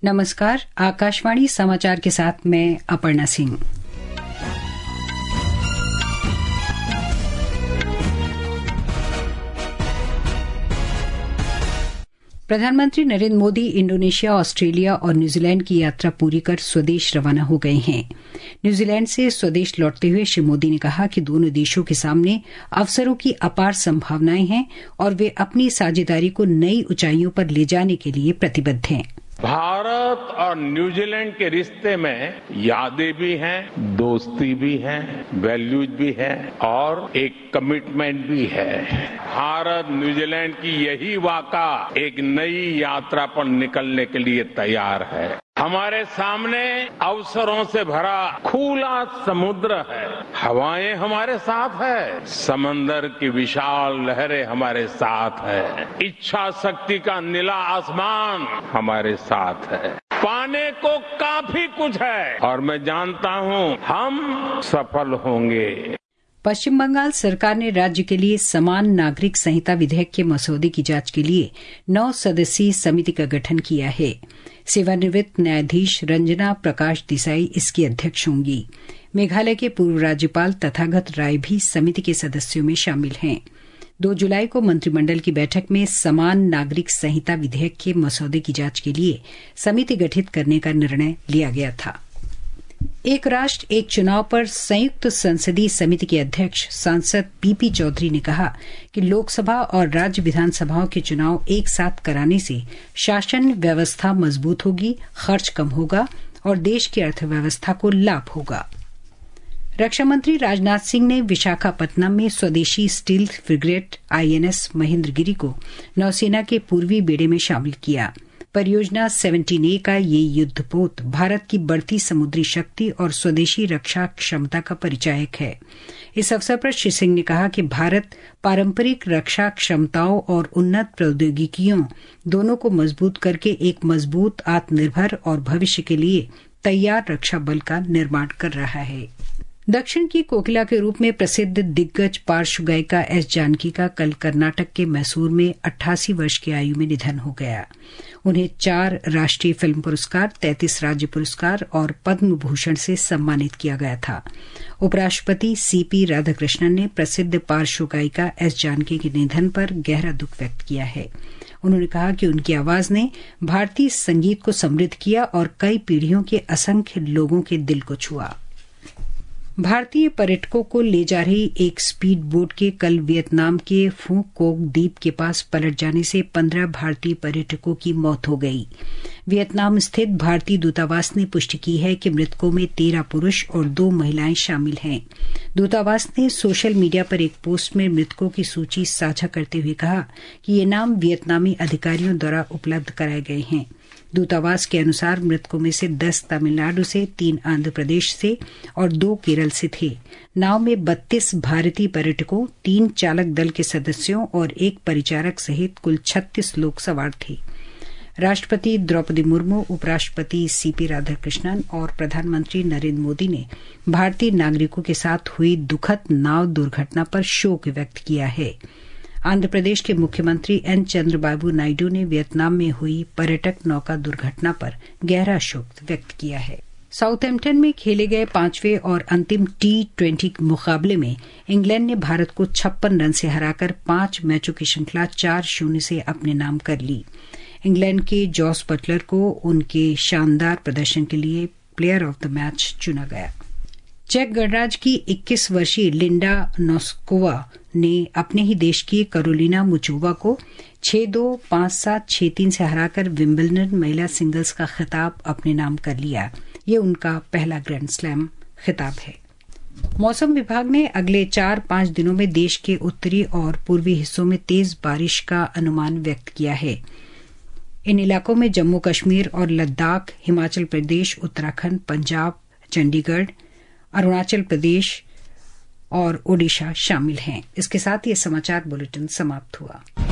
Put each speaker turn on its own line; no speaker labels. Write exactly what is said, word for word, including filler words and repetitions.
नमस्कार, आकाशवाणी समाचार के साथ मैं अपर्णा सिंह। प्रधानमंत्री नरेंद्र मोदी इंडोनेशिया, ऑस्ट्रेलिया और न्यूजीलैंड की यात्रा पूरी कर स्वदेश रवाना हो गए हैं। न्यूजीलैंड से स्वदेश लौटते हुए श्री मोदी ने कहा कि दोनों देशों के सामने अवसरों की अपार संभावनाएं हैं और वे अपनी साझेदारी को नई ऊंचाइयों पर ले जाने के लिए प्रतिबद्ध हैं।
भारत और न्यूजीलैंड के रिश्ते में यादें भी हैं, दोस्ती भी है, वैल्यूज भी है और एक कमिटमेंट भी है। भारत न्यूजीलैंड की यही वाक़ा एक नई यात्रा पर निकलने के लिए तैयार है। हमारे सामने अवसरों से भरा खुला समुद्र है, हवाएं हमारे साथ है, समंदर की विशाल लहरें हमारे साथ है, इच्छा शक्ति का नीला आसमान हमारे साथ है। पाने को काफी कुछ है और मैं जानता हूं हम सफल होंगे।
पश्चिम बंगाल सरकार ने राज्य के लिए समान नागरिक संहिता विधेयक के मसौदे की जांच के लिए नौ सदस्यीय समिति का गठन किया है। सेवानिवृत्त न्यायाधीश रंजना प्रकाश देसाई इसकी अध्यक्ष होंगी। मेघालय के पूर्व राज्यपाल तथागत राय भी समिति के सदस्यों में शामिल हैं। दो जुलाई को मंत्रिमंडल की बैठक में समान नागरिक संहिता विधेयक के मसौदे की जांच के लिए समिति गठित करने का निर्णय लिया गया था। एक राष्ट्र एक चुनाव पर संयुक्त संसदीय समिति के अध्यक्ष सांसद पीपी चौधरी ने कहा कि लोकसभा और राज्य विधानसभाओं के चुनाव एक साथ कराने से शासन व्यवस्था मजबूत होगी, खर्च कम होगा और देश की अर्थव्यवस्था को लाभ होगा। रक्षा मंत्री राजनाथ सिंह ने विशाखापत्तनम में स्वदेशी स्टील्थ फ्रिगेट आईएनएस महेंद्रगिरी को नौसेना के पूर्वी बेड़े में शामिल किया। परियोजना सत्रह ए का ये युद्धपोत भारत की बढ़ती समुद्री शक्ति और स्वदेशी रक्षा क्षमता का परिचायक है। इस अवसर पर श्री सिंह ने कहा कि भारत पारंपरिक रक्षा क्षमताओं और उन्नत प्रौद्योगिकियों दोनों को मजबूत करके एक मजबूत, आत्मनिर्भर और भविष्य के लिए तैयार रक्षा बल का निर्माण कर रहा है। दक्षिण की कोकिला के रूप में प्रसिद्ध दिग्गज पार्श्व गायिका एस जानकी का कल कर्नाटक के मैसूर में अट्ठासी वर्ष की आयु में निधन हो गया। उन्हें चार राष्ट्रीय फिल्म पुरस्कार, तैंतीस राज्य पुरस्कार और पद्म भूषण से सम्मानित किया गया था। उपराष्ट्रपति सीपी राधाकृष्णन ने प्रसिद्ध पार्श्व गायिका एस जानकी के निधन पर गहरा दुख व्यक्त किया है। उन्होंने कहा कि उनकी आवाज ने भारतीय संगीत को समृद्ध किया और कई पीढ़ियों के असंख्य लोगों के दिल को छुआ। भारतीय पर्यटकों को ले जा रही एक स्पीड बोट के कल वियतनाम के फू कोक द्वीप के पास पलट जाने से पंद्रह भारतीय पर्यटकों की मौत हो गई। वियतनाम स्थित भारतीय दूतावास ने पुष्टि की है कि मृतकों में तेरह पुरुष और दो महिलाएं शामिल हैं। दूतावास ने सोशल मीडिया पर एक पोस्ट में मृतकों की सूची साझा करते हुए कहा कि ये नाम वियतनामी अधिकारियों द्वारा उपलब्ध कराए गए हैं। दूतावास के अनुसार मृतकों में से दस तमिलनाडु से, तीन आंध्र प्रदेश से और दो केरल से थे। नाव में बत्तीस भारतीय पर्यटकों, तीन चालक दल के सदस्यों और एक परिचारक सहित कुल छत्तीस लोग सवार थे। राष्ट्रपति द्रौपदी मुर्मू, उपराष्ट्रपति सीपी राधाकृष्णन और प्रधानमंत्री नरेंद्र मोदी ने भारतीय नागरिकों के साथ हुई दुखद नाव दुर्घटना पर शोक व्यक्त किया है। आंध्र प्रदेश के मुख्यमंत्री एन चंद्रबाबू नायडू ने वियतनाम में हुई पर्यटक नौका दुर्घटना पर गहरा शोक व्यक्त किया है। साउथहैम्पटन में खेले गए पांचवें और अंतिम टी ट्वेंटी मुकाबले में इंग्लैंड ने भारत को छप्पन रन से हराकर पांच मैचों की श्रृंखला चार शून्य से अपने नाम कर ली। इंग्लैंड के जॉस बटलर को उनके शानदार प्रदर्शन के लिए प्लेयर ऑफ द मैच चुना गया। चेक गणराज्य की इक्कीस वर्षीय लिंडा नोस्कोवा ने अपने ही देश की करोलिना मुचोवा को छह दो, पांच सात, छह तीन से हराकर विंबलडन महिला सिंगल्स का खिताब अपने नाम कर लिया। ये उनका पहला ग्रैंड स्लैम खिताब है। मौसम विभाग ने अगले चार पांच दिनों में देश के उत्तरी और पूर्वी हिस्सों में तेज बारिश का अनुमान व्यक्त किया है। इन इलाकों में जम्मू कश्मीर और लद्दाख, हिमाचल प्रदेश, उत्तराखंड, पंजाब, चंडीगढ़, अरुणाचल प्रदेश और ओडिशा शामिल हैं। इसके साथ ये समाचार बुलेटिन समाप्त हुआ।